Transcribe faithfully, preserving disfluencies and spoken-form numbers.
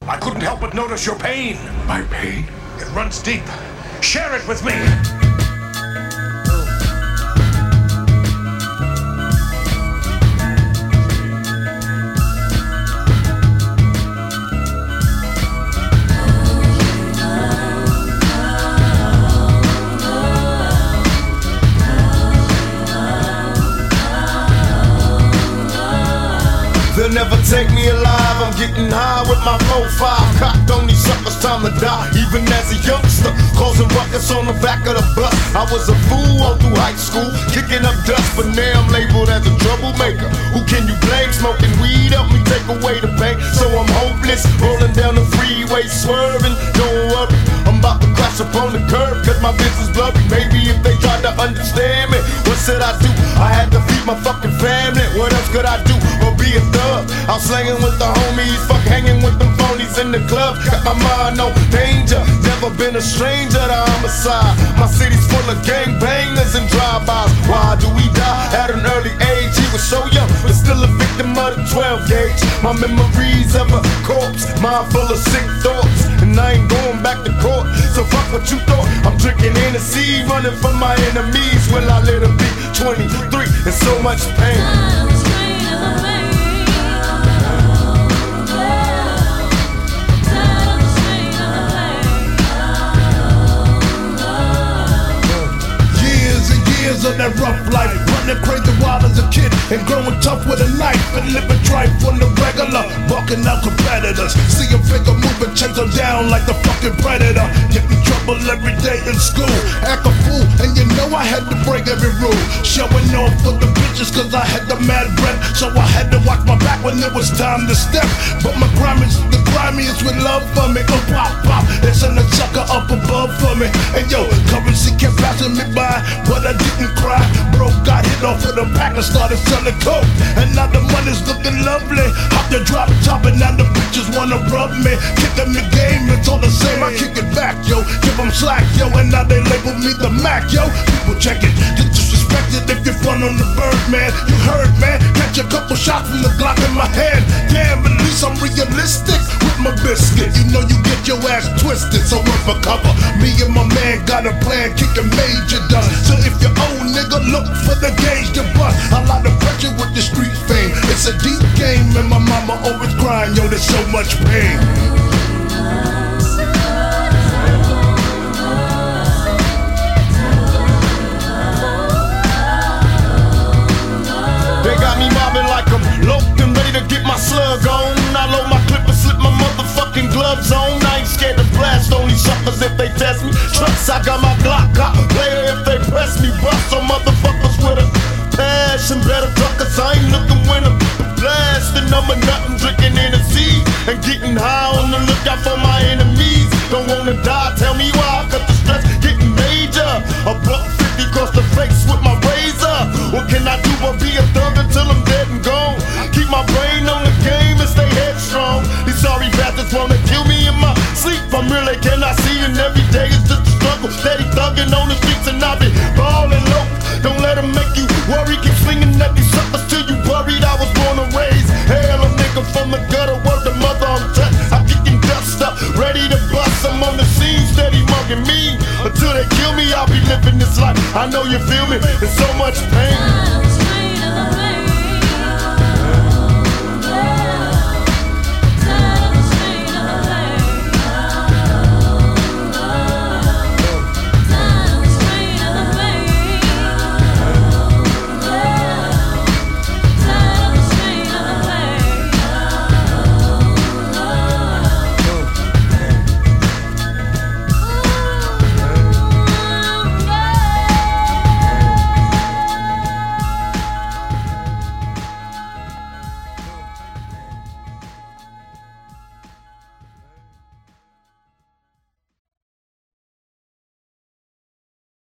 I couldn't help but notice your pain. My pain? It runs deep. Share it with me. They'll never take me alive, I'm getting high with my four five. Cocked on these suckers, time to die, even as a youngster. Causing ruckus on the back of the bus. I was a fool all through high school, kicking up dust, but now I'm labeled as a troublemaker. Who can you blame? Smoking weed help me take away the pain. So I'm hopeless, rolling down the freeway, swerving. Don't worry, I'm about to crash up on the curb, cause my business blurry. Maybe if they tried to understand me, what should I do? I had to feed my fucking family, what else could I do? Or be a thug? I'm slanging with the homies, fuck hanging with them phonies in the club. Got my mind on danger, never been a stranger to homicide. My city's full of gangbangers and drive-bys. Why do we die at an early age? He was so young, but still a victim of the twelve gauge. My memories of a corpse, mind full of sick thoughts, and I ain't going back to court. So fuck what you thought. I'm drinking Hennessy, running from my enemies. Will I let her be twenty-three in so much pain? Of that rough life, running crazy wild as a kid and growing tough with a knife and living tripe on the regular, barking out competitors. See a figure moving, chase them down like the fucking predator. Get in trouble every day in school, act a fool, and you know I had to break every rule. Showing off for the bitches cause I had the mad breath, so I had to watch my back when it was time to step. But my grime is the grimiest with love for me. Oh pop pop, it's in the sucker up above for me. And yo, currency kept passing me by, but I didn't cry. Bro got hit off with a pack and started selling coke, and now the money's looking lovely. Hop the drop top and now the bitches wanna rub me. Kick them the game, it's all the same. I kick it back, yo, give them slack, yo, and now they label me the Mac, yo. People check it, get disrespected if you front on the bird, man. You heard, man, catch a couple shots from the Glock in my hand. Damn, at least I'm realistic with my biscuit. You know you get your ass twisted, so run for cover. Me and my man got a plan, kicking major done. So if you old nigga, look for the gauge to bust. A lot of pressure with the street fame. It's a deep game, and my mama always crying, yo, there's so much pain. They got me mobbing like I'm loped and ready to get my slug on. I load my clip and slip my motherfucking gloves on. I ain't scared to blast on these suckers if they test me. Trust, I got my Glock, got player if they press me. Bust some motherfuckers with a passion, better duck us. I ain't looking when I'm blasting. I'm a nothing, drinking Hennessy and getting high on the lookout for my enemies. Don't wanna die, tell me why, cause the stress getting major. A buck fifty across the face with my razor. What can I do but be a thug until I'm dead and gone? Keep my brain on the game and stay headstrong. These sorry bastards wanna kill me in my sleep. I'm really cannot see, and every day is just a struggle. Steady thugging on the streets and I be ballin' low. Don't let them make you worry. Keep swinging at these suckers till you worried. I was born and raised hell, a nigga from the gutter. Word to mother, I'm touched. I'm kicking dust up, ready to bust. I'm on the scene, steady mugging me. Until they kill me, I'll be living this life. I know you feel me. There's so much pain.